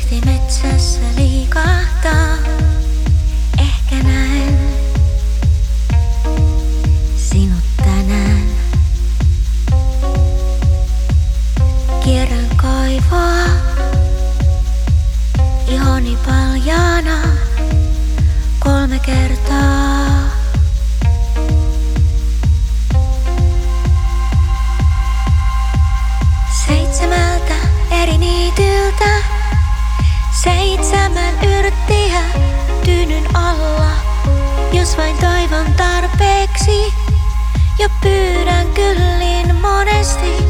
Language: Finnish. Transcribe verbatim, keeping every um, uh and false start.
muisti metsässä liikahtaa. Ehkä näen sinut tänään. Kierrän kaivoa, ihoni paljaana kolme kertaa. Seitsemältä eri niityltä, seitsemän yrttiä tyynyn alla. Jos vain toivon tarpeeksi ja pyydän kyllin monesti.